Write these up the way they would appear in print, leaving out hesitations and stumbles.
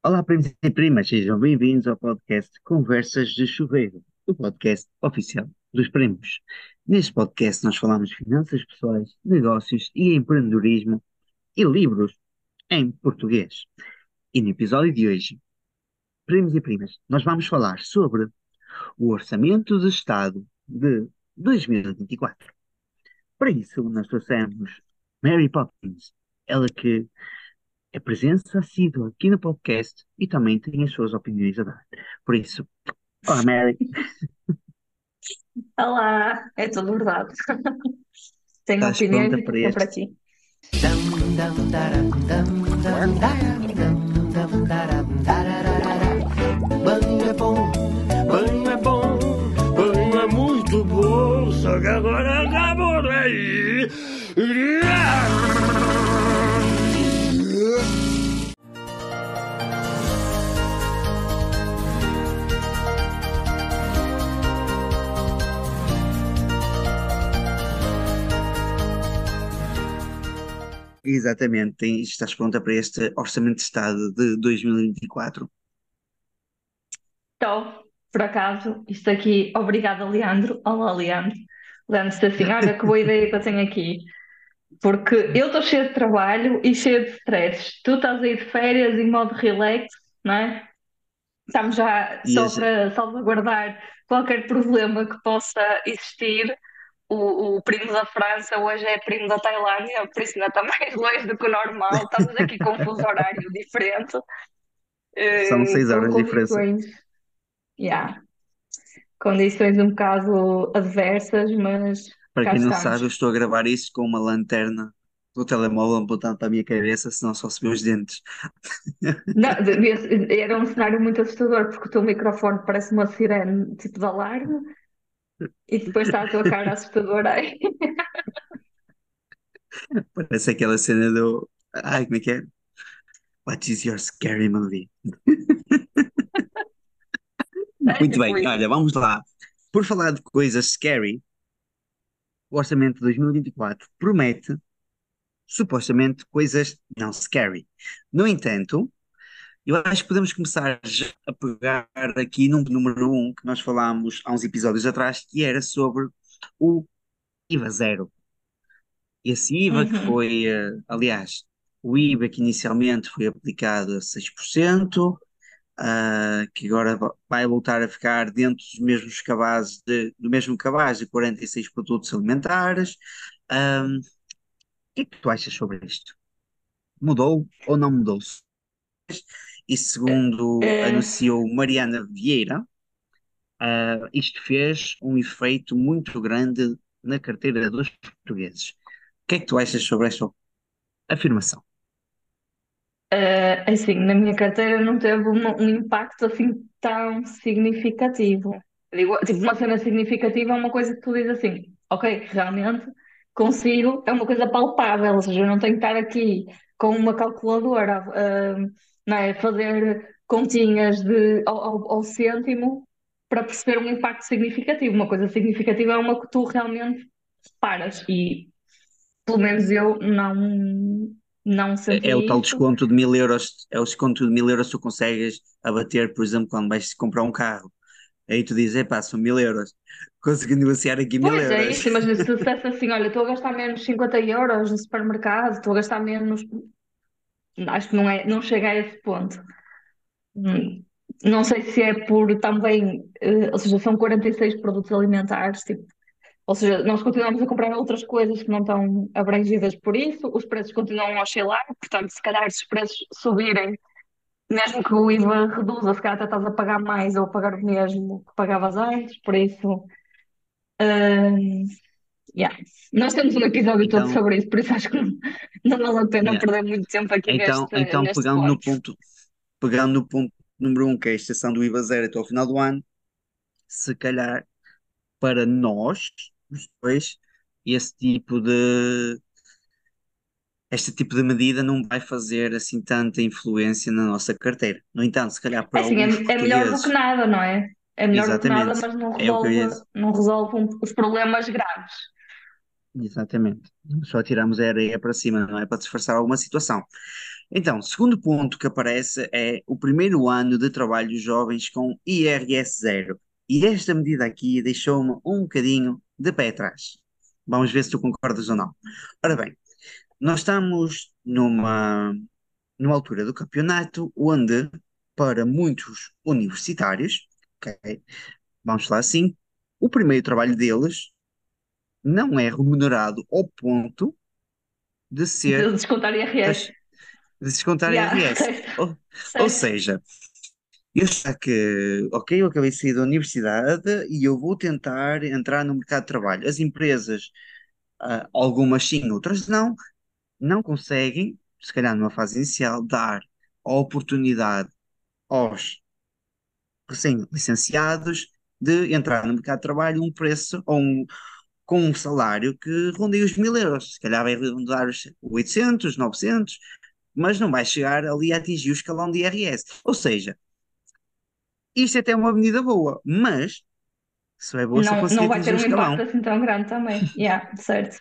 Olá, primos e primas, sejam bem-vindos ao podcast Conversas de Chuveiro, o podcast oficial dos primos. Neste podcast nós falamos de finanças pessoais, negócios e empreendedorismo e livros em português. E no episódio de hoje, primos e primas, nós vamos falar sobre o Orçamento de Estado de 2024. Para isso, nós trouxemos Mary Poppins, ela que é presença assídua aqui no podcast e também tem as suas opiniões a dar. Por isso, olá Mary, Olá, é tudo verdade. Tenho estás opiniões pronta e estou para sempre este? aqui. Banho é bom, banho é bom, banho é muito bom, só que agora acabou daí. Exatamente, estás pronta para este Orçamento de Estado de 2024? Então, por acaso, isto aqui, obrigada, Leandro. Olá, Leandro. Leandro disse assim: Olha, que boa ideia que eu tenho aqui. Porque eu estou cheio de trabalho e cheio de stress. Tu estás aí de férias em modo relax, não é? Estamos já E só as- para salvaguardar qualquer problema que possa existir. O primo da França hoje é primo da Tailândia, por isso ainda está mais longe do que o normal. Estamos aqui com um fuso horário diferente, São seis com horas de diferença. condições, yeah, condições um bocado adversas, mas Para cá quem não estamos. sabe, eu estou a gravar isto com uma lanterna do telemóvel apontando para a minha cabeça, senão só se vê os dentes. Não, era um cenário muito assustador, porque o teu microfone parece uma sirene tipo de alarme e depois está a tua cara assustadora aí. Parece aquela cena do. Ai, como é que é? What is your scary movie? É Muito tipo bem, isso. olha, vamos lá. Por falar de coisas scary, o Orçamento de 2024 promete supostamente coisas não scary. No entanto, eu acho que podemos começar já a pegar aqui num número um que nós falámos há uns episódios atrás, que era sobre o IVA zero. Esse IVA que Uhum. foi, aliás, o IVA que inicialmente foi aplicado a 6%, que agora vai voltar a ficar dentro dos mesmos cabazes do mesmo cabaz de 46 produtos alimentares. O que é que tu achas sobre isto? Mudou ou não mudou? E segundo Eh, anunciou Mariana Vieira, isto fez um efeito muito grande na carteira dos portugueses. O que é que tu achas sobre esta afirmação? Assim, na minha carteira não teve um impacto assim tão significativo. Digo, tipo, uma cena significativa é uma coisa que tu dizes assim, ok, realmente consigo, é uma coisa palpável, ou seja, eu não tenho que estar aqui com uma calculadora, não é, fazer continhas ao cêntimo para perceber um impacto significativo. Uma coisa significativa é uma que tu realmente paras e pelo menos eu não É o senti tal isso. desconto de 1000 euros, é o desconto de 1000 euros que tu consegues abater, por exemplo, quando vais comprar um carro. Aí tu dizes, epá, são 1000 euros. Consegui negociar aqui mil Pois é euros. isso, imagina se dissesse assim, olha, estou a gastar menos 50 euros no supermercado, estou a gastar menos, acho que não é, não chega a esse ponto. Hum, Não sei se é por também, ou seja, são 46 produtos alimentares, tipo, ou seja, nós continuamos a comprar outras coisas que não estão abrangidas por isso, os preços continuam a oscilar, portanto, se calhar se os preços subirem, mesmo que o IVA reduza, se calhar até estás a pagar mais ou a pagar o mesmo que pagavas antes, por isso. hum, Yeah. Nós temos um episódio todo Então, sobre isso, por isso acho que não vale a pena yeah. perder muito tempo aqui Então, neste ponto. pegando no ponto número um, que é a extensão do IVA zero até ao final do ano, se calhar para nós, os dois, esse tipo de, este tipo de medida não vai fazer assim tanta influência na nossa carteira. No entanto, se calhar É para assim, alguns é melhor do que portugueses, nada, não é? É melhor do que nada, exatamente, mas não é o que eu ia resolve, dizer. não resolve os problemas graves. Exatamente. Só tiramos a areia para cima, não é para disfarçar alguma situação. Então, segundo ponto que aparece é o primeiro ano de trabalho dos jovens com IRS zero. E esta medida aqui deixou-me um bocadinho de pé atrás. Vamos ver se tu concordas ou não. Ora bem, nós estamos numa altura do campeonato onde, para muitos universitários, ok, vamos lá assim, o primeiro trabalho deles não é remunerado ao ponto de De ser descontar IRS. tas- de descontar Yeah, IRS. certo, Ou certo. seja, eu sei que, ok, eu acabei de sair da universidade e eu vou tentar entrar no mercado de trabalho. As empresas, algumas sim, outras não, não conseguem, se calhar numa fase inicial, dar a oportunidade aos recém-licenciados de entrar no mercado de trabalho um preço com um salário que rondeia os 1.000 euros. Se calhar vai rondar os 800, 900, mas não vai chegar ali a atingir o escalão de IRS. Ou seja, isto é até uma medida boa, mas só é boa se eu Não, conseguir não vai atingir ter o um impacto escalão. assim tão grande também. Yeah, certo.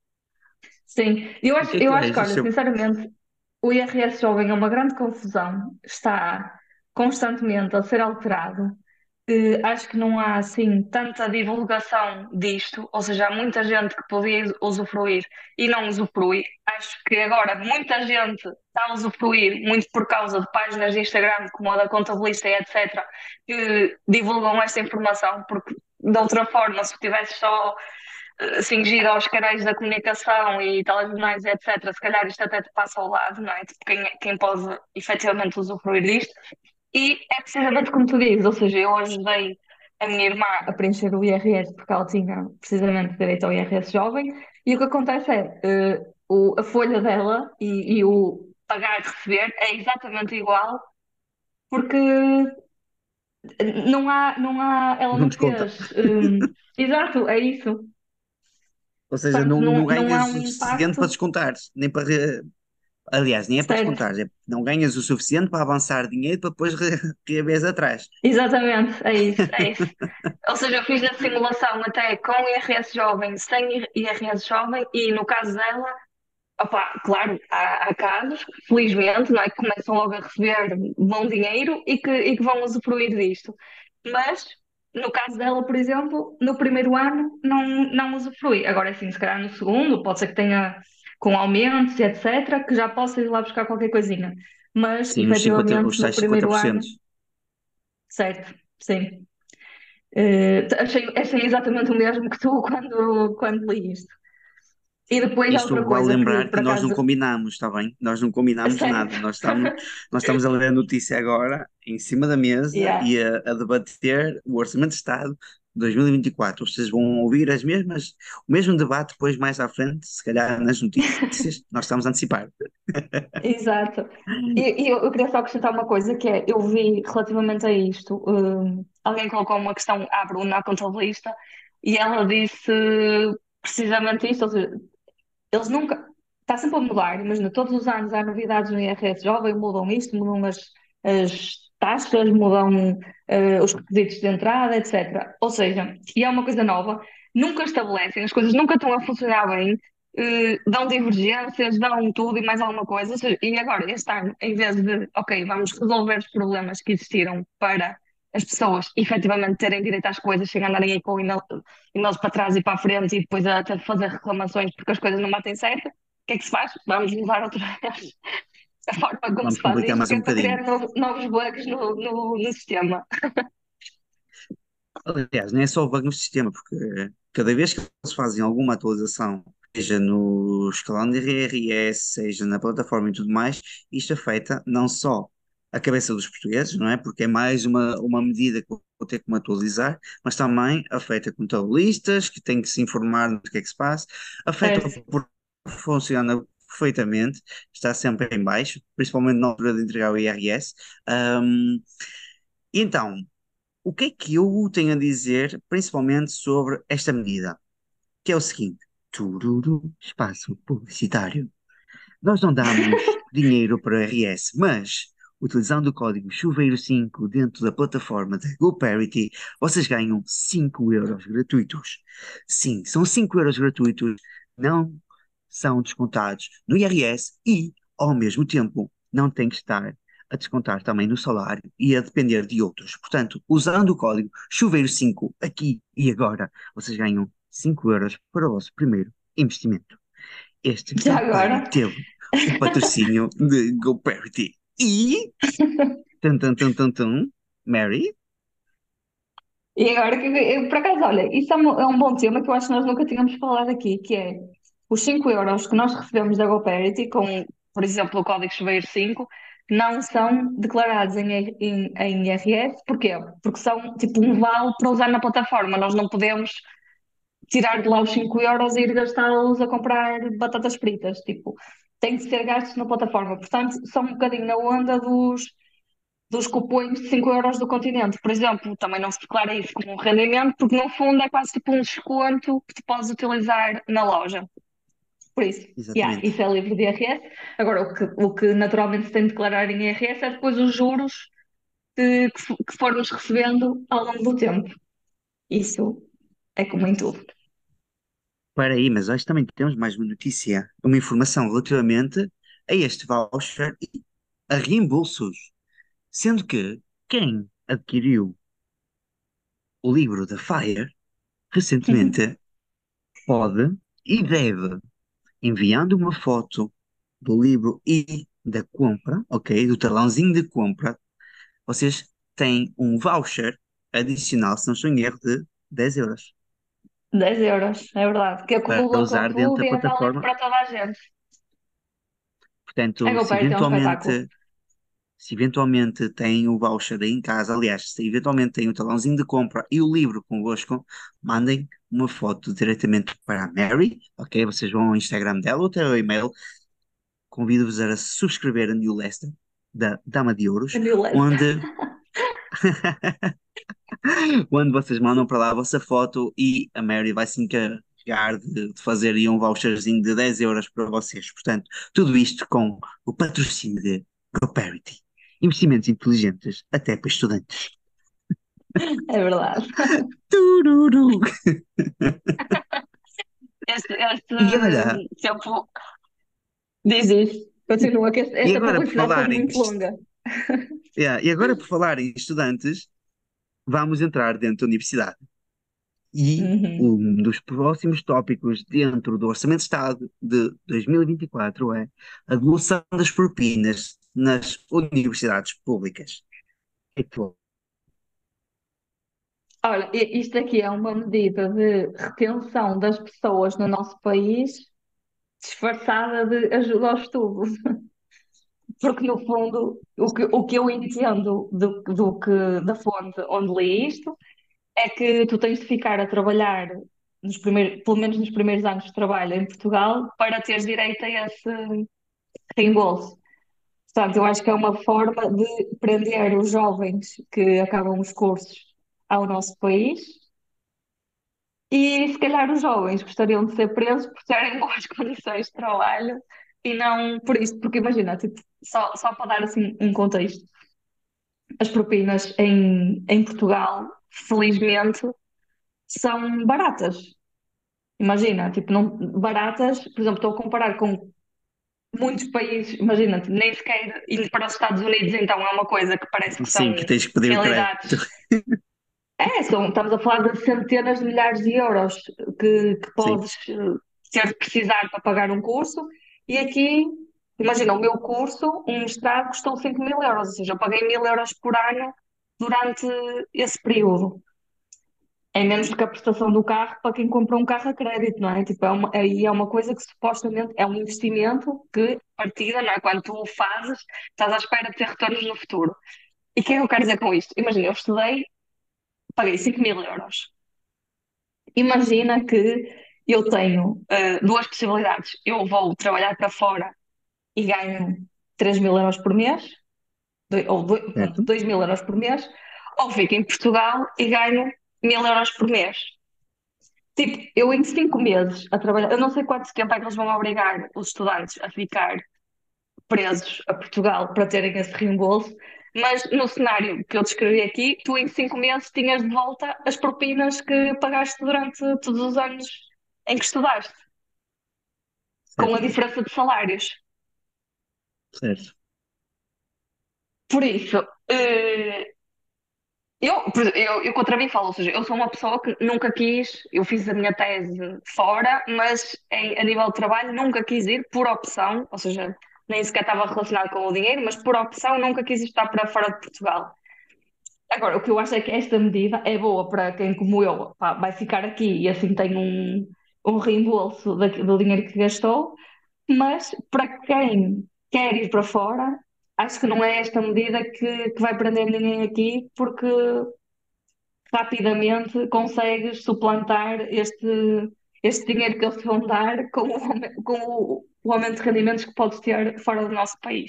Sim, O que é que eu tu acho que, achas olha, sobre? sinceramente, o IRS jovem é uma grande confusão, está constantemente a ser alterado. Acho que não há assim tanta divulgação disto, ou seja, há muita gente que podia usufruir e não usufrui. Acho que agora muita gente está a usufruir muito por causa de páginas de Instagram, como a da Contabilista e etc., que divulgam esta informação, porque de outra forma, se tivesse só cingido aos canais da comunicação e telejornais, etc., se calhar isto até te passa ao lado, não é? Tipo, quem pode efetivamente usufruir disto. E é precisamente como tu dizes, ou seja, eu ajudei a minha irmã a preencher o IRS porque ela tinha precisamente direito ao IRS jovem, e o que acontece é, a folha dela e o pagar e receber é exatamente igual, porque ela Não não desconta. fez. Exato, é isso. Ou seja, Portanto, não não há ganhas um o suficiente para impacto descontar, nem para. Aliás, nem é para certo. descontar, é não ganhas o suficiente para avançar dinheiro para depois reaveres atrás. Exatamente, é isso, é isso. Ou seja, eu fiz a simulação até com IRS jovem, sem IRS jovem, e no caso dela, opá, claro, há casos, felizmente, não é, que começam logo a receber bom dinheiro e que vão usufruir disto. Mas, no caso dela, por exemplo, no primeiro ano não usufrui. Agora, sim, se calhar no segundo, pode ser que tenha com aumentos e etc., que já possa ir lá buscar qualquer coisinha. Mas, Sim, os efetivamente, no tais 50%. primeiro ano, certo, sim. Achei exatamente o mesmo que tu quando li isto. E depois há Isto outra vale coisa que, lembrar por que nós não acaso, combinamos, está bem? Nós não combinámos certo, nada. Nós estamos a ler a notícia agora em cima da mesa yeah, e a debater o Orçamento de Estado de 2024. Vocês vão ouvir o mesmo debate depois mais à frente, se calhar nas notícias. Nós estamos a antecipar. exato. E eu queria só acrescentar uma coisa que é, eu vi relativamente a isto, alguém colocou uma questão à Bruna, à contabilista, e ela disse precisamente isto, ou seja, eles nunca, está sempre a mudar, imagina, todos os anos há novidades no IRS jovem, mudam isto, mudam as taxas, mudam os requisitos de entrada, etc. Ou seja, e é uma coisa nova, nunca estabelecem, as coisas nunca estão a funcionar bem, dão divergências, dão tudo e mais alguma coisa. Ou seja, e agora, este ano, em vez de, ok, vamos resolver os problemas que existiram para as pessoas efetivamente terem direito às coisas, sem andarem aí com e-mails para trás e para a frente e depois até fazer reclamações porque as coisas não batem certo, o que é que se faz? Vamos mudar outra vez a forma como se Vamos faz complicar isto, mais que um é para bocadinho. criar novos bugs no sistema. Aliás, não é só o bug no sistema, porque cada vez que eles fazem alguma atualização, seja no escalão de IRS, seja na plataforma e tudo mais, isto afeta não só a cabeça dos portugueses, não é? Porque é mais uma medida que vou ter que me atualizar, mas também afeta contabilistas que têm que se informar do que é que se passa, afeta Certo. porque funciona perfeitamente, está sempre em baixo, principalmente na altura de entregar o IRS. Ahm, e então, o que é que eu tenho a dizer, principalmente sobre esta medida? Que é o seguinte: tururu, espaço publicitário. Nós não damos dinheiro para o RS, mas utilizando o código Chuveiro5 dentro da plataforma da GoParity, vocês ganham 5 euros gratuitos. Sim, são 5 euros gratuitos, não são descontados no IRS e, ao mesmo tempo, não tem que estar a descontar também no salário e a depender de outros. Portanto, usando o código Chuveiro5 aqui e agora, vocês ganham 5 euros para o vosso primeiro investimento. Este Já campanha agora. teve o patrocínio de GoParity. E, tum, tum, tum, tum, tum, Mary, E agora, por acaso, olha, isso é um bom tema que eu acho que nós nunca tínhamos falado aqui, que é os 5 euros que nós recebemos da GoParity, com, por exemplo, o código Chuveiro 5, não são declarados em IRS. Porquê? Porque são tipo um vale para usar na plataforma. Nós não podemos tirar de lá os 5 euros e ir gastá-los a comprar batatas fritas. Tipo, tem de ser gastos na plataforma. Portanto, são um bocadinho na onda dos cupons de 5 euros do Continente. Por exemplo, também não se declara isso como um rendimento, porque no fundo é quase tipo um desconto que tu podes utilizar na loja. Por isso, yeah, exatamente. isso é livre de IRS. Agora, o que naturalmente se tem de declarar em IRS é depois os juros que formos recebendo ao longo do tempo. Isso é como em tudo. Para aí, mas hoje também temos mais uma notícia, uma informação relativamente a este voucher e a reembolsos. Sendo que quem adquiriu o livro da Fire recentemente pode e deve, enviando uma foto do livro e da compra, ok? Do talãozinho de compra, vocês têm um voucher adicional, se não estou em erro, de 10 euros 10 euros, é verdade. Que para acumula com usar dentro tudo da e é válido plataforma. para toda a gente. A Portanto, GoParity é um espetáculo. se eventualmente têm o voucher aí em casa, aliás, se eventualmente têm o talãozinho de compra e o livro convosco, mandem uma foto diretamente para a Mary, ok? Vocês vão ao Instagram dela ou até ao e-mail. Convido-vos a subscrever a newsletter da Dama de A Ouros, New List. onde, onde vocês mandam para lá a vossa foto e a Mary vai se encarregar de fazer aí um voucherzinho de 10 euros para vocês. Portanto, tudo isto com o patrocínio de GoParity. Investimentos inteligentes até para estudantes. É verdade. Tururu. Este E olha, tempo diz isso. Continua, que e esta agora por publicidade foi falar em, muito longa. e agora por falar em estudantes, vamos entrar dentro da universidade. E Uhum. um dos próximos tópicos dentro do Orçamento de Estado de 2024 é a devolução das propinas nas universidades públicas. O que é que tu- Olha, isto aqui é uma medida de retenção das pessoas no nosso país, disfarçada de ajuda ao estudo. Porque, no fundo, o que eu entendo da fonte onde li isto é que tu tens de ficar a trabalhar pelo menos nos primeiros anos de trabalho em Portugal para teres direito a esse reembolso. Portanto, eu acho que é uma forma de prender os jovens que acabam os cursos ao nosso país e, se calhar, os jovens gostariam de ser presos por terem boas condições de trabalho e não por isto, porque imagina, tipo, só para dar assim um contexto, as propinas em Portugal, felizmente, são baratas. Imagina, tipo, não, baratas, por exemplo, estou a comparar com muitos países, imagina, nem sequer indo para os Estados Unidos, então é uma coisa que parece que são Sim, que tens que pedir o crédito. realidades. Estamos a falar de centenas de milhares de euros que Sim, podes ter de precisar para pagar um curso, e aqui, imagina, o meu curso, um mestrado, custou 5 mil euros, ou seja, eu paguei 1.000 euros por ano durante esse período. É menos do que a prestação do carro para quem compra um carro a crédito, não é? Tipo, aí é uma coisa que supostamente é um investimento que, partida, não é? Quando tu o fazes, estás à espera de ter retornos no futuro. E o que é que eu quero dizer com isto? Imagina, eu estudei, paguei 5 mil euros. Imagina que eu tenho duas possibilidades. Eu vou trabalhar para fora e ganho 3 mil euros por mês, ou certo? 2 mil euros por mês, ou fico em Portugal e ganho 1.000 euros por mês. Tipo, eu em 5 meses a trabalhar, eu não sei quanto tempo é que eles vão obrigar os estudantes a ficar presos a Portugal para terem esse reembolso, mas no cenário que eu descrevi aqui, tu em 5 meses tinhas de volta as propinas que pagaste durante todos os anos em que estudaste, com a Certo, diferença de salários. certo. Por isso, eu contra mim falo, ou seja, eu sou uma pessoa que nunca quis, eu fiz a minha tese fora, mas a nível de trabalho nunca quis ir por opção, ou seja, nem sequer estava relacionado com o dinheiro, mas por opção nunca quis estar para fora de Portugal. Agora, o que eu acho é que esta medida é boa para quem, como eu, pá, vai ficar aqui e assim tem um reembolso do dinheiro que gastou, mas para quem quer ir para fora, acho que não é esta medida que vai prender ninguém aqui, porque rapidamente consegues suplantar este dinheiro que eles te vão dar com o aumento de rendimentos que podes ter fora do nosso país.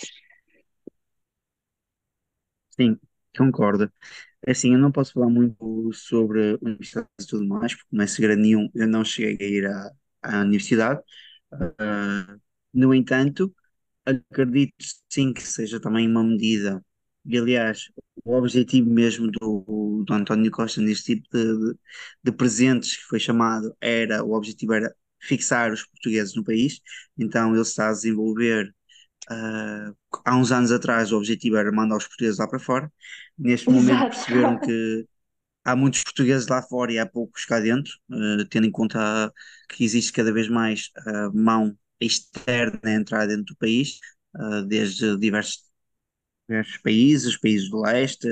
Sim, concordo. Assim, eu não posso falar muito sobre universidades e tudo mais, porque não é segredo nenhum, eu não cheguei a ir à universidade. Ah, no entanto, acredito sim que seja também uma medida, e aliás, o objetivo mesmo do António Costa neste tipo de presentes que foi chamado era, o objetivo era fixar os portugueses no país, então ele está a desenvolver. ah, Há uns anos atrás o objetivo era mandar os portugueses lá para fora. Neste momento Exato. perceberam que há muitos portugueses lá fora e há poucos cá dentro, tendo em conta que existe cada vez mais mão externa a entrar dentro do país, desde diversos países, países do leste,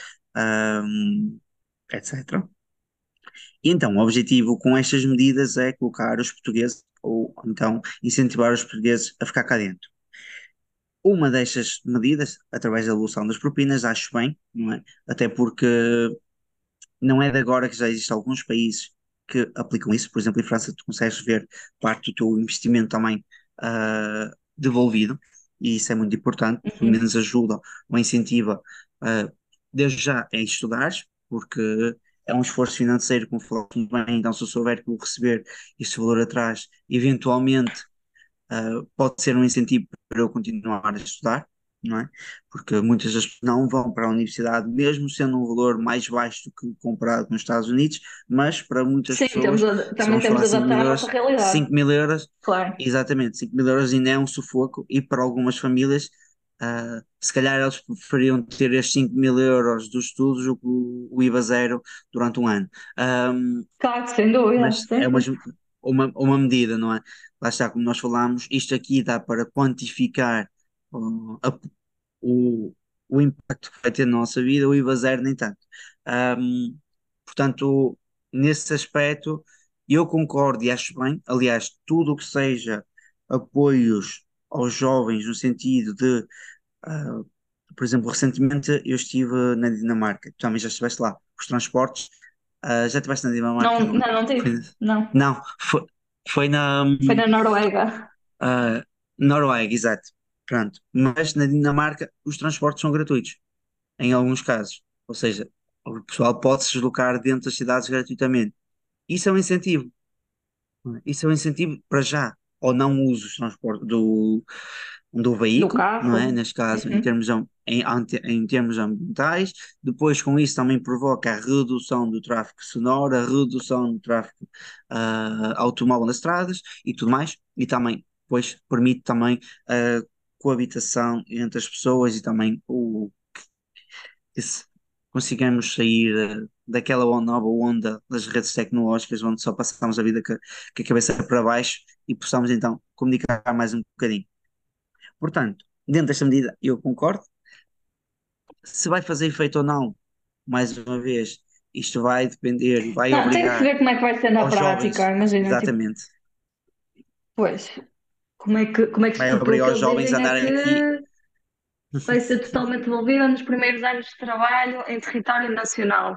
etc. E então, o objetivo com estas medidas é colocar os portugueses, ou então incentivar os portugueses a ficar cá dentro. Uma destas medidas, através da evolução das propinas, acho bem, não é? Até porque não é de agora que já existem alguns países que aplicam isso. Por exemplo, em França, tu consegues ver parte do teu investimento também devolvido, e isso é muito importante, pelo Uhum. menos ajuda ou incentiva, ah, desde já a estudares, porque é um esforço financeiro, como falaste muito bem, então se eu souber que vou receber esse valor atrás, eventualmente pode ser um incentivo para eu continuar a estudar, não é? Porque muitas das pessoas não vão para a universidade, mesmo sendo um valor mais baixo do que comparado nos Estados Unidos, mas para muitas Sim, pessoas, se também vamos temos falar de 5 adaptar mil à nossa euros, realidade, 5 mil euros, claro. exatamente, 5 mil euros ainda é um sufoco, e para algumas famílias, se calhar eles preferiam ter estes 5 mil euros dos estudos do que o IVA zero durante um ano. Um, Claro, sem dúvida, mas sim, é sim. uma medida, não é? Lá está, como nós falámos, isto aqui dá para quantificar uh, a- o, o impacto que vai ter na nossa vida, o IVA zero nem tanto. Um, Portanto, nesse aspecto, eu concordo e acho bem. Aliás, tudo o que seja apoios aos jovens no sentido de, uh, por exemplo, recentemente eu estive na Dinamarca, tu também já estiveste lá, os transportes. Já estiveste na Dinamarca, Não, não é? não, não Foi, tive, não. não, foi na Foi na Noruega. Noruega, exato. Pronto. Mas na Dinamarca os transportes são gratuitos, em alguns casos. Ou seja, o pessoal pode se deslocar dentro das cidades gratuitamente. Isso é um incentivo. Não é? Isso é um incentivo para já, ou não uso os transportes do Do veículo, não é? carro. Neste caso, Uhum. em termos ambientais. Depois, com isso, também provoca a redução do tráfego sonoro, a redução do tráfego automóvel nas estradas e tudo mais. E também, pois, permite também a coabitação entre as pessoas e também que se consigamos sair daquela nova onda das redes tecnológicas onde só passamos a vida com a cabeça para baixo e possamos então comunicar mais um bocadinho. Portanto, dentro desta medida, eu concordo. Se vai fazer efeito ou não, mais uma vez, isto vai depender e vai Não, tem que se obrigar ver como é que vai ser na aos prática, jovens, imagina, tipo, exatamente, pois, vai porque o obrigar que os eles jovens a dizem é andarem que aqui. vai ser totalmente devolvida nos primeiros anos de trabalho em território nacional.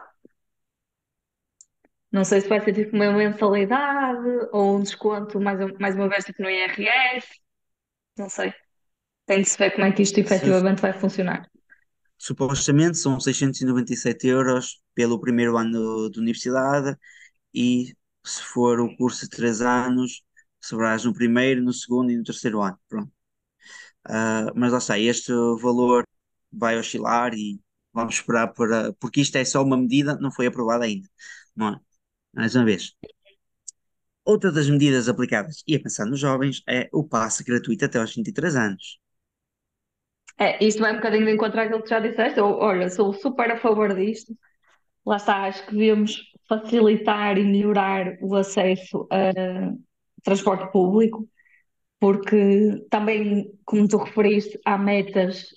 Não sei se vai ser tipo uma mensalidade ou um desconto mais uma vez tipo no IRS, não sei. Tem de se ver como é que isto Se- efetivamente vai funcionar. Supostamente são 697 euros pelo primeiro ano de universidade, e se for o curso de 3 anos, saberás no primeiro, no segundo e no terceiro ano. Pronto. Mas lá está, este valor vai oscilar e vamos esperar porque isto é só uma medida, não foi aprovada ainda, não é? Mais uma vez. Outra das medidas aplicadas e a pensar nos jovens é o passe gratuito até aos 23 anos. Isto vai um bocadinho de encontrar aquilo que já disseste. Eu, olha, sou super a favor disto. Lá está, acho que devemos facilitar e melhorar o acesso a transporte público, porque também, como tu referiste, há metas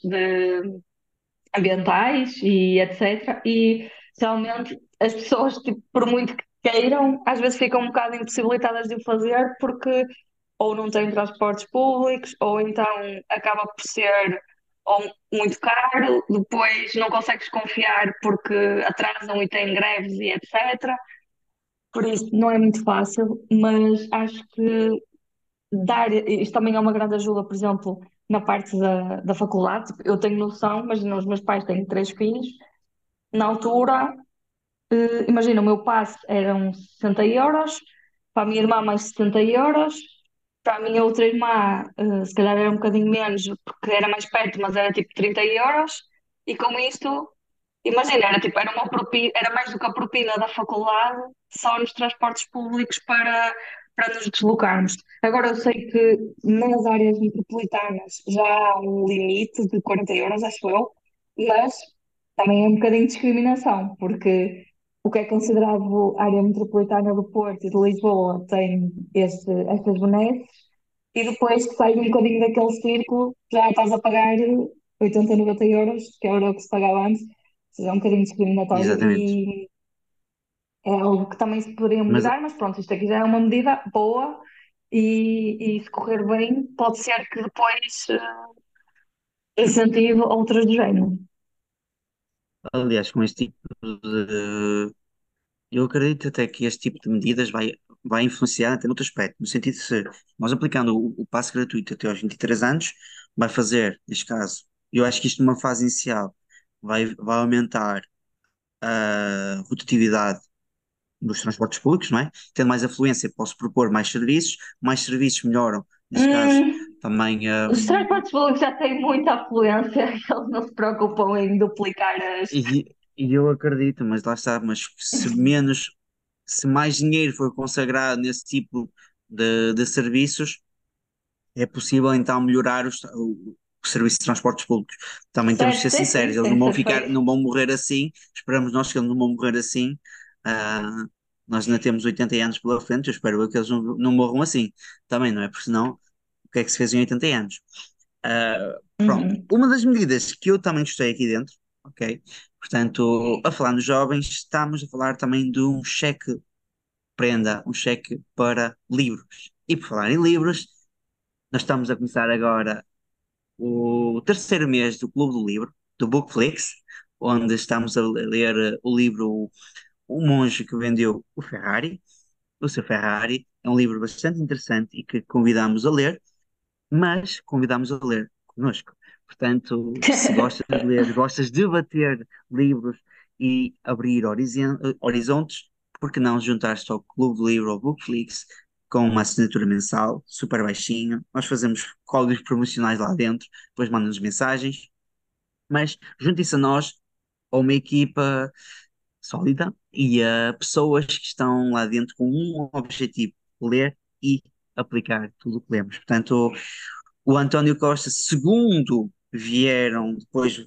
ambientais e etc. E realmente as pessoas, tipo, por muito que queiram, às vezes ficam um bocado impossibilitadas de o fazer porque ou não têm transportes públicos, ou então acaba por ser ou muito caro, depois não consegues confiar porque atrasam e têm greves e etc. Por isso não é muito fácil, mas acho que isto também é uma grande ajuda, por exemplo, na parte da faculdade. Tipo, eu tenho noção, mas os meus pais têm três filhos. Na altura, imagina, o meu passe eram 60 euros, para a minha irmã mais 70 euros, para a minha outra irmã, se calhar era um bocadinho menos, porque era mais perto, mas era tipo 30 euros, e com isto, imagina, era, tipo, era, uma propina, era mais do que a propina da faculdade, só nos transportes públicos para nos deslocarmos. Agora eu sei que nas áreas metropolitanas já há um limite de 40 euros, acho eu, mas também é um bocadinho de discriminação, porque o que é considerado área metropolitana do Porto e de Lisboa tem estas benesses, e depois que sai um bocadinho daquele círculo, já estás a pagar 80, 90 euros, que era o que se pagava antes, ou seja, é um bocadinho discriminatório Exatamente. e é algo que também se poderia Mas, melhorar, mas pronto, isto aqui já é uma medida boa e se correr bem, pode ser que depois incentive outras do género. aliás, com este tipo de. Eu acredito até que este tipo de medidas vai influenciar até noutro aspecto, no sentido de se nós aplicando o passe gratuito até aos 23 anos, vai fazer, neste caso, eu acho que isto numa fase inicial vai aumentar a rotatividade dos transportes públicos, não é? Tendo mais afluência, posso propor mais serviços melhoram, neste caso, Hum, também. os transportes públicos já têm muita afluência, eles não se preocupam em duplicar as. E eu acredito, mas lá está, mas se mais dinheiro for consagrado nesse tipo de serviços, é possível então melhorar o serviço de transportes públicos. Também temos de Certo, ser sim, sinceros, sim, eles tem não que vão ser ficar, feito. não vão morrer assim, esperamos nós que eles não vão morrer assim. Ah, nós ainda temos 80 anos pela frente, eu espero que eles não morram assim, também, não é? Porque senão, o que é que se fez em 80 anos? Pronto, Uhum. uma das medidas que eu também gostei aqui dentro, ok? Portanto, a falar nos jovens, estamos a falar também de um cheque prenda, um cheque para livros. E por falar em livros, nós estamos a começar agora o terceiro mês do Clube do Livro, do Bookflix, onde estamos a ler o livro O Monge que Vendeu o Ferrari, o seu Ferrari. É um livro bastante interessante e que convidamos a ler, mas convidamos a ler connosco. Portanto, se gostas de ler, gostas de debater livros e abrir horizontes, por que não juntar-te ao Clube do Livro ou Bookflix com uma assinatura mensal, super baixinho? Nós fazemos códigos promocionais lá dentro, depois mandam-nos mensagens, mas junte-se a nós, a uma equipa sólida e a pessoas que estão lá dentro com um objetivo: ler e aplicar tudo o que lemos. Portanto, o António Costa, segundo vieram depois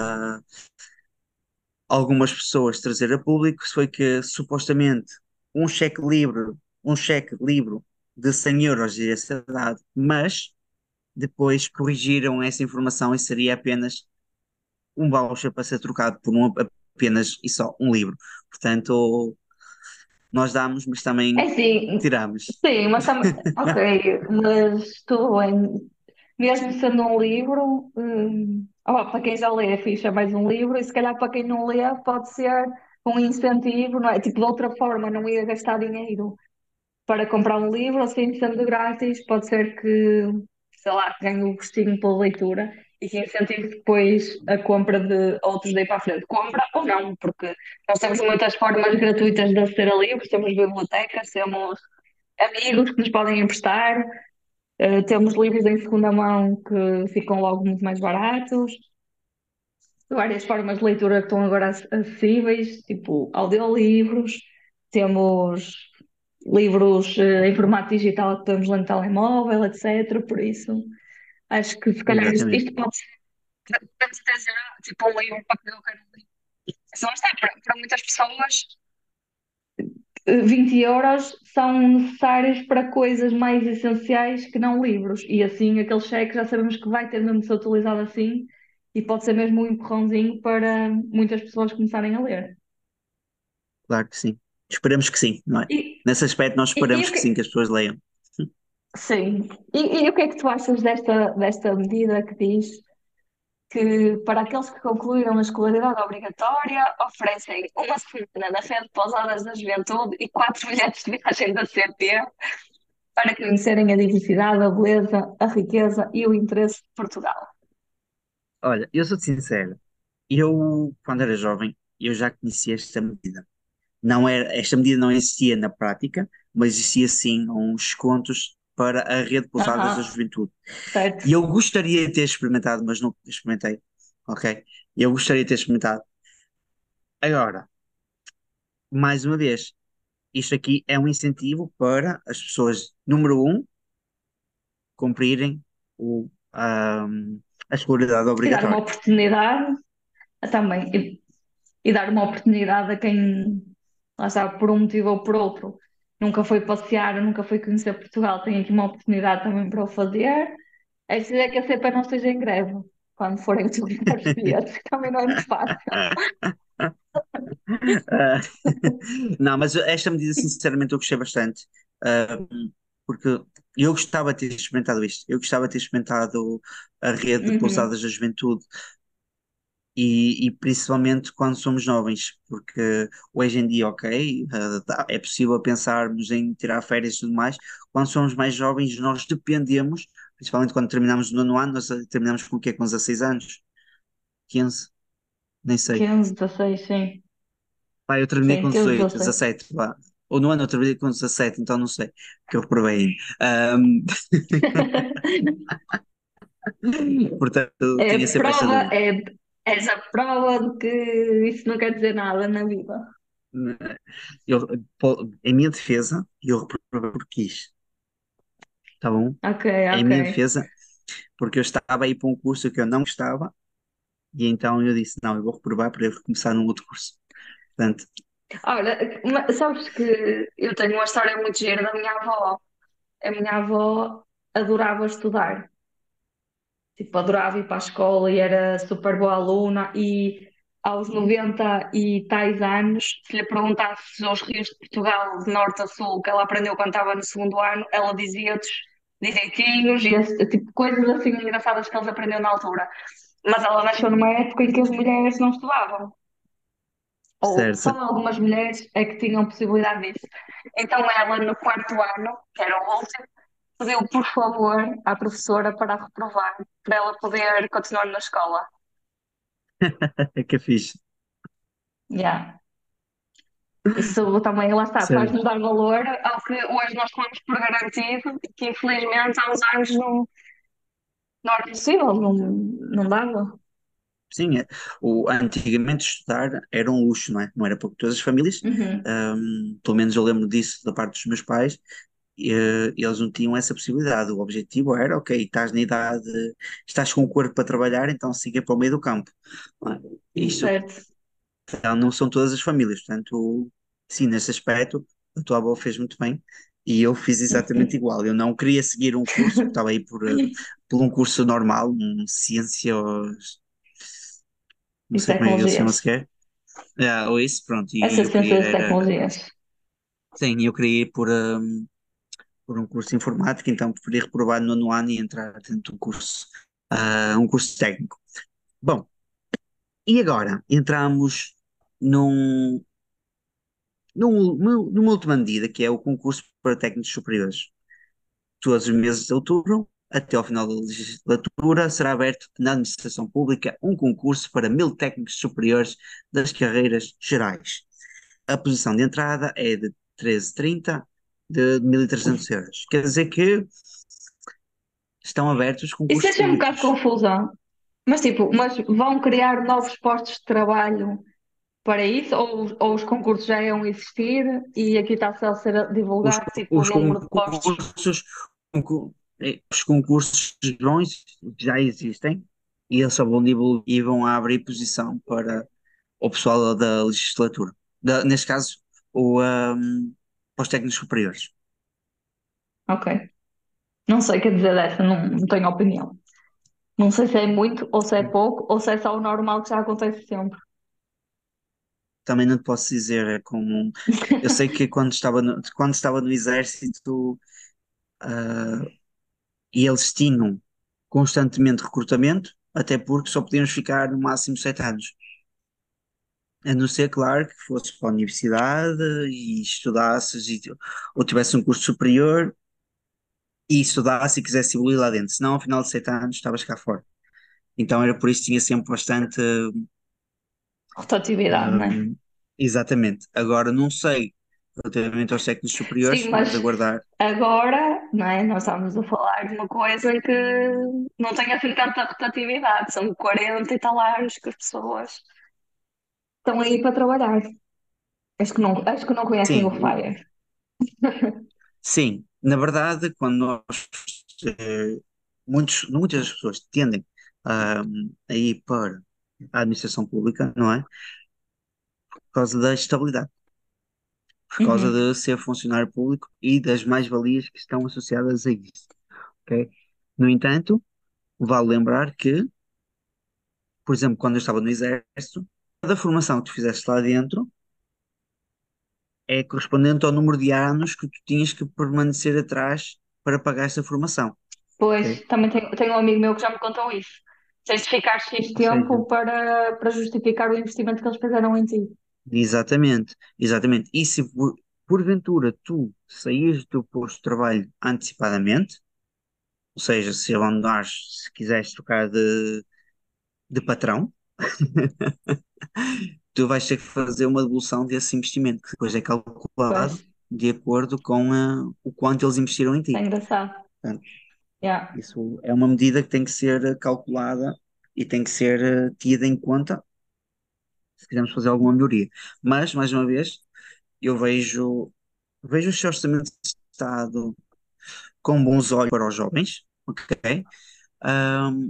algumas pessoas trazer a público, foi que supostamente um cheque livre, um cheque livre de 100 euros iria ser dado, mas depois corrigiram essa informação e seria apenas um voucher para ser trocado por apenas e só um livro. Portanto, nós damos, mas É também assim, tiramos. sim, mas também. Ok, mas tudo bem. Mesmo sendo um livro, para quem já lê, é fixe, é mais um livro, e se calhar para quem não lê, pode ser um incentivo, não é? Tipo, de outra forma, não ia gastar dinheiro para comprar um livro, assim, sendo grátis, pode ser que, sei lá, que ganhe o gostinho pela leitura e que incentive depois a compra de outros daí para a frente. Compra ou não, porque nós temos muitas formas gratuitas de aceder a livros, temos bibliotecas, temos amigos que nos podem emprestar, temos livros em segunda mão que ficam logo muito mais baratos, várias formas de leitura que estão agora acessíveis, tipo audiolivros, temos livros em formato digital que podemos ler no telemóvel, etc. Por isso, acho que se calhar isto Exatamente. pode ser. Podemos dizer, tipo, um livro para cada um. Assim, lá está, para muitas pessoas, 20 euros são necessários para coisas mais essenciais que não livros. E assim, aquele cheque já sabemos que vai ter mesmo de ser utilizado assim e pode ser mesmo um empurrãozinho para muitas pessoas começarem a ler. Claro que sim. Esperemos que sim, não é? E, Nesse aspecto, nós e esperamos o que que, sim, que as pessoas leiam. sim. E o que é que tu achas desta medida que diz que para aqueles que concluíram a escolaridade obrigatória oferecem uma semana na rede de pousadas da juventude e 4 bilhetes de viagem da CP para conhecerem a diversidade, a beleza, a riqueza e o interesse de Portugal? Olha, eu sou-te sincero. Eu, quando era jovem, eu já conhecia esta medida. Não era, esta medida não existia na prática, mas existia sim uns descontos para a rede de pousadas da Aham, juventude. certo. E eu gostaria de ter experimentado, mas nunca experimentei. Ok? Eu gostaria de ter experimentado. Agora, mais uma vez, isto aqui é um incentivo para as pessoas, número um, cumprirem a escolaridade E dar uma obrigatória. oportunidade também, e dar uma oportunidade a quem, lá está, por um motivo ou por outro, nunca foi passear, nunca foi conhecer Portugal, tem aqui uma oportunidade também para o fazer. É preciso é que a CP não esteja em greve quando forem utilizar os bilhetes, que também não é muito fácil. Ah, não, mas esta medida, sinceramente, eu gostei bastante, ah, porque eu gostava de ter experimentado isto. Eu gostava de ter experimentado a rede de Uhum. pousadas da juventude e principalmente quando somos jovens, porque hoje em dia, ok, é possível pensarmos em tirar férias e tudo mais. Quando somos mais jovens, nós dependemos, principalmente quando terminamos o nono ano, nós terminamos com o quê? Com 16 anos? 15? Nem sei. 15, 16, sim. Pá, eu terminei Sim, com 15, 18, 16. 17, pá. Ou no ano eu terminei com 17, então não sei, que eu reprovei ainda. Portanto, É tinha a sempre esta prova, dúvida. és a prova de que isso não quer dizer nada na vida. Eu, em minha defesa, eu reprovei porque quis, tá bom? Ok, Em ok. minha defesa, porque eu estava aí para um curso que eu não gostava, e então eu disse, não, eu vou reprovar para eu recomeçar num outro curso. Portanto, Olha, sabes que eu tenho uma história muito gira da minha avó. A minha avó adorava estudar. Tipo, adorava ir para a escola e era super boa aluna. E aos 90 e tais anos, se lhe perguntasses os rios de Portugal, de norte a sul, que ela aprendeu quando estava no segundo ano, ela dizia-te direitinhos e tipo, coisas assim engraçadas que eles aprenderam na altura. Mas ela nasceu numa época em que as mulheres não estudavam. Ou só certo. algumas mulheres é que tinham possibilidade disso. Então ela, no quarto ano, que era o último, pediu por favor à professora para a reprovar, para ela poder continuar na escola. É que é fixe. Yeah. Isso também, lá está, Certo. faz-nos dar valor ao que hoje nós tomamos por garantido, que infelizmente há uns anos não era possível, não dava. Sim, antigamente estudar era um luxo, não é? Não era para todas as famílias. Uhum. Pelo menos eu lembro disso da parte dos meus pais. Eles não tinham essa possibilidade. O objetivo era, ok, estás na idade, estás com o corpo para trabalhar, então siga para o meio do campo. Não é? Isto Certo. então, não são todas as famílias, portanto, sim, nesse aspecto, a tua avó fez muito bem e eu fiz exatamente igual. Eu não queria seguir um curso, estava aí por um curso normal, ciências, não E sei como é que ele se chama tecnologias. sequer. Ou isso, pronto, e Essa eu ciência queria das era, tecnologias. sim, eu queria ir por um curso de informática, então preferi reprovar no nono ano e entrar dentro de um curso técnico. Bom, e agora entramos num, numa última medida, que é o concurso para técnicos superiores. Todos os meses de outubro, até ao final da legislatura, será aberto na administração pública um concurso para 1.000 técnicos superiores das carreiras gerais. A posição de entrada é de 13,30 de 1.300 euros. Quer dizer que estão abertos os Isso concursos deixa um bocado de públicos. confusão. Mas tipo, mas vão criar novos postos de trabalho para isso? Ou os concursos já iam existir e aqui está só a ser Os, divulgado tipo o os número de postos? concursos, os concursos já existem, e eles só vão divulgar e vão abrir posição para o pessoal da legislatura. Neste caso, o, ahm, para os técnicos superiores. Ok. Não sei o que dizer dessa, não tenho opinião. Não sei se é muito, ou se é pouco, ou se é só o normal que já acontece sempre. Também não te posso dizer, é como. Eu sei que quando estava no exército, ah, e eles tinham constantemente recrutamento, até porque só podíamos ficar no máximo 7 anos. A não ser, claro, que fosses para a universidade e estudasses ou tivesse um curso superior e estudasse e quisesse evoluir lá dentro. Senão, ao final de 7 anos, estavas cá fora. Então era por isso que tinha sempre bastante. Rotatividade, não é? hum, Exatamente. Agora não sei relativamente aos técnicos superiores, Sim, vamos mas aguardar. agora, não é? Nós estamos a falar de uma coisa que não tem assim tanta rotatividade. São 40 e tal anos que as pessoas estão aí para trabalhar. Acho que não conhecem o Sim, FIRE. sim. Na verdade, quando nós. eh, muitas das pessoas tendem a ir para a administração pública, não é? Por causa da estabilidade, por causa Uhum. de ser funcionário público e das mais-valias que estão associadas a isso, ok? No entanto, vale lembrar que, por exemplo, quando eu estava no Exército, cada formação que tu fizeste lá dentro é correspondente ao número de anos que tu tinhas que permanecer atrás para pagar essa formação, ok? Pois, também tenho um amigo meu que já me contou isso. Tens de ficar X Ou seja, tempo para justificar o investimento que eles fizeram em ti. exatamente, exatamente. E se porventura tu saíres do teu posto de trabalho antecipadamente, ou seja, se abandonares, se quiseres trocar de patrão, tu vais ter que fazer uma devolução desse investimento, que depois é Pois, calculado de acordo com o quanto eles investiram em é ti. engraçado. Portanto, Yeah. isso é uma medida que tem que ser calculada e tem que ser tida em conta se quisermos fazer alguma melhoria. Mas, mais uma vez, eu vejo este orçamento de Estado com bons olhos para os jovens, ok? Ahm,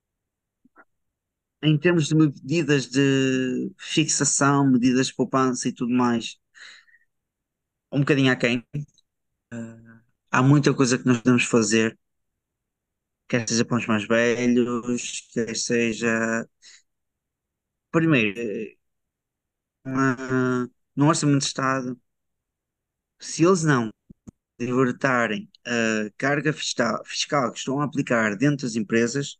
Em termos de medidas de fixação, medidas de poupança e tudo mais, um bocadinho aquém. Há muita coisa que nós podemos fazer, quer seja para os mais velhos, quer seja. Primeiro, num orçamento de Estado, se eles não libertarem a carga fiscal que estão a aplicar dentro das empresas,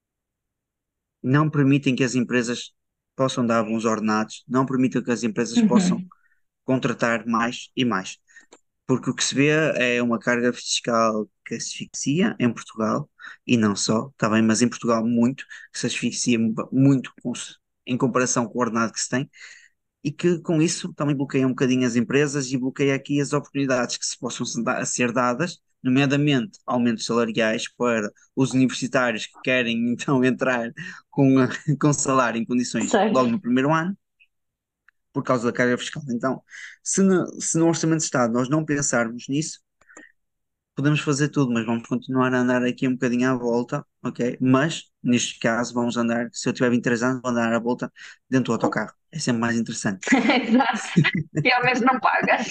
não permitem que as empresas possam dar bons ordenados, não permitem que as empresas possam Uhum. contratar mais e mais. Porque o que se vê é uma carga fiscal que asfixia em Portugal, e não só, está bem, mas em Portugal muito, que se asfixia muito em comparação com o ordenado que se tem, e que com isso também bloqueia um bocadinho as empresas e bloqueia aqui as oportunidades que se possam ser dadas, nomeadamente aumentos salariais para os universitários que querem então entrar com salário em condições logo Certo. no primeiro ano, por causa da carga fiscal. Então, se no Orçamento de Estado nós não pensarmos nisso, podemos fazer tudo, mas vamos continuar a andar aqui um bocadinho à volta, ok? Mas, neste caso, vamos andar, se eu tiver 23 anos, vou andar à volta dentro do autocarro. É sempre mais interessante. Exato. E ao menos não pagas.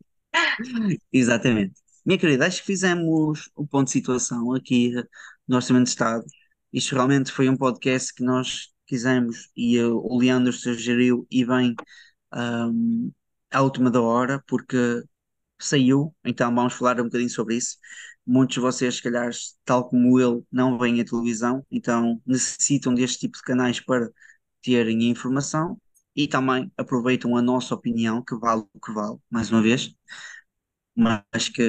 Exatamente. Minha querida, acho que fizemos o ponto de situação aqui no Orçamento de Estado. Isto realmente foi um podcast que nós quisemos e o Leandro sugeriu e bem ahm, à última da hora, porque saiu, então vamos falar um bocadinho sobre isso. Muitos de vocês, se calhar, tal como ele, não veem a televisão, então necessitam deste tipo de canais para terem a informação e também aproveitam a nossa opinião, que vale o que vale, mais uma vez, mas que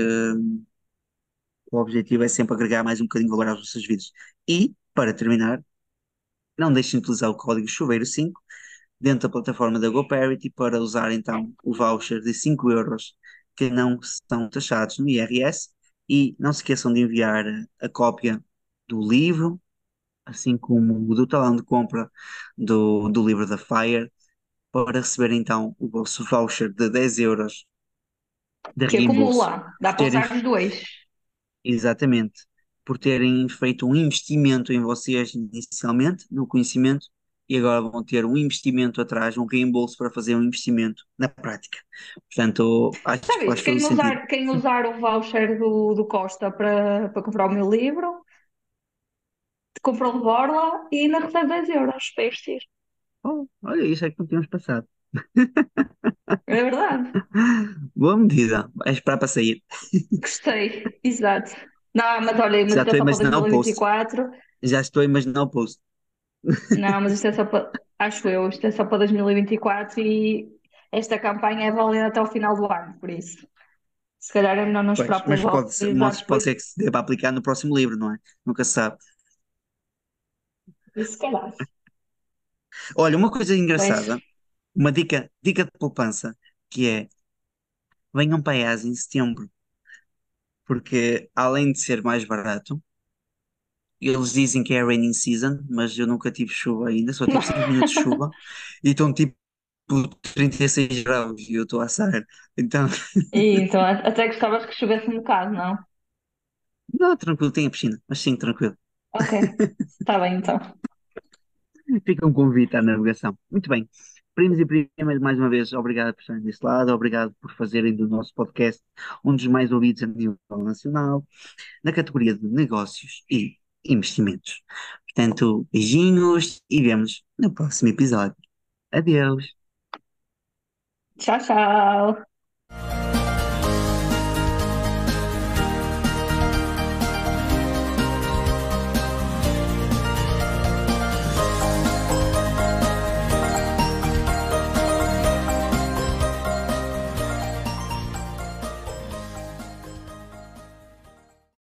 o objetivo é sempre agregar mais um bocadinho de valor às vossas vidas. E, para terminar, não deixem de utilizar o código Chuveiro5 dentro da plataforma da GoParity para usar então o voucher de 5 euros que não são taxados no IRS e não se esqueçam de enviar a cópia do livro, assim como o do talão de compra do livro da Fire, para receber então o vosso voucher de 10 euros de Que reembolso acumula. Dá por para terem usar os dois. exatamente. por terem feito um investimento em vocês inicialmente, no conhecimento, e agora vão ter um investimento atrás, um reembolso para fazer um investimento na prática. Portanto, acho Já que faz viste? todo o sentido. Quem usar o voucher do Costa para comprar o meu livro, comprou de borla e ainda recebe 10 euros para investir. Oh, olha, isso é que não tínhamos passado. É verdade. Boa medida. Vai esperar para sair. Gostei, exato. Não, mas olha, mas Já isto é estou a só para imaginar o post. 2024. Já estou a imaginar o post. Não, mas isto é só para, acho eu, isto é só para 2024 e esta campanha é válida até o final do ano, por isso. Se calhar é melhor não Pois, esperar pelo valorizar mas pode depois. ser que se deva aplicar no próximo livro, não é? Nunca se sabe. E se calhar. Olha, uma coisa Pois. engraçada, uma dica de poupança, que é venham para a EASA em setembro, porque além de ser mais barato, eles dizem que é raining season, mas eu nunca tive chuva ainda, só tive 5 minutos de chuva e estão tipo 36 graus e eu estou a assar. Então, E, então, até gostavas que chovesse um bocado, não? não, tranquilo, tem a piscina, mas sim, tranquilo. Ok, está bem então. Fica um convite à navegação. Muito bem. Primos e primas, mais uma vez, obrigado por estarem desse lado, obrigado por fazerem do nosso podcast um dos mais ouvidos a nível nacional, na categoria de negócios e investimentos. Portanto, beijinhos e vemos no próximo episódio. Adeus. Tchau, tchau.